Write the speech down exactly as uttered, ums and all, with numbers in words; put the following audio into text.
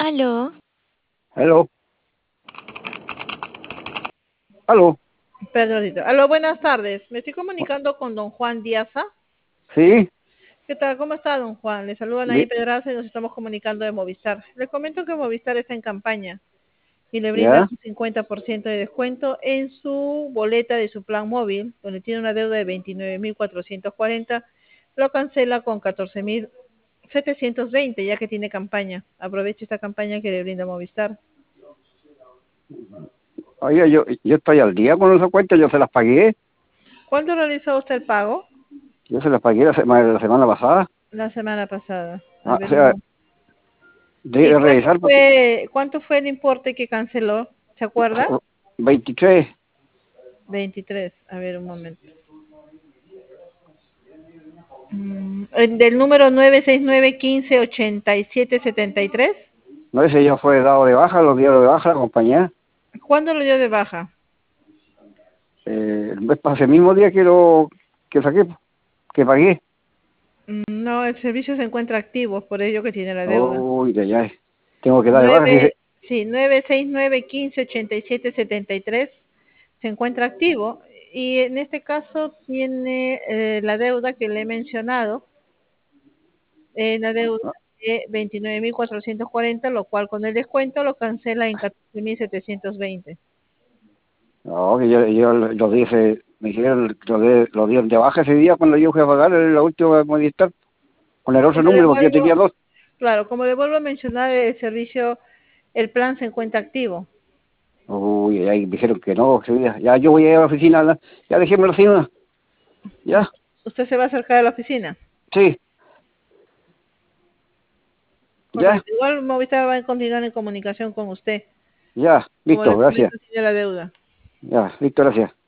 Aló, Aló, aló, Perdónito. Aló, buenas tardes. Me estoy comunicando con don Juan Díaza. sí, ¿Qué tal? ¿Cómo está, don Juan? Le saludan ahí bi- Pedraza y nos estamos comunicando de Movistar. Le comento que Movistar está en campaña y le brinda ya, un cincuenta por ciento de descuento en su boleta de su plan móvil, donde tiene una deuda de veintinueve mil cuatrocientos cuarenta, lo cancela con catorce mil setecientos veinte, ya que tiene campaña. Aproveche esta campaña que le brinda Movistar. oye, yo, yo estoy al día con esa cuenta, yo se las pagué, ¿Cuándo realizó usted el pago? yo se las pagué la, sema- la semana pasada, La semana pasada. A ah, o ver, un sea, momento. de ¿Y cuánto revisar, porque fue, cuánto fue el importe que canceló? ¿Se acuerda? veintitrés, Veintitrés. A ver, un momento. Mm, ¿el del número nueve seis nueve quince ochenta y siete setenta y tres? no ese ya fue dado de baja, los dieron de baja la compañía, ¿Cuándo lo dio de baja? eh, el mes pas- ese mismo día que lo, que saqué, que pagué, Mm, No, el servicio se encuentra activo, por ello que tiene la deuda. uy, ya, ya, tengo que dar de baja, Nueve, dice, sí, nueve seis nueve quince ochenta y siete setenta y tres se encuentra activo y en este caso tiene eh, la deuda que le he mencionado, eh, la deuda de veintinueve mil cuatrocientos cuarenta, lo cual con el descuento lo cancela en catorce mil setecientos veinte. no, que yo, yo lo dije, me dijeron, lo, de, lo dieron de baja ese día cuando yo fui a pagar la última Movistar, con el otro Como le número, porque yo vuelvo, tenía dos. claro, como le vuelvo a mencionar, el servicio, el plan se encuentra activo. Uy, ahí me dijeron que no, que ya, ya yo voy a ir a la oficina, ya, ya dejéme la oficina, ya, ¿Usted se va a acercar a la oficina? sí, ya, Correcto. Igual Movistar va a continuar en comunicación con usted. ya, Como listo, le gracias, comento, tiene la deuda. ya, listo, gracias.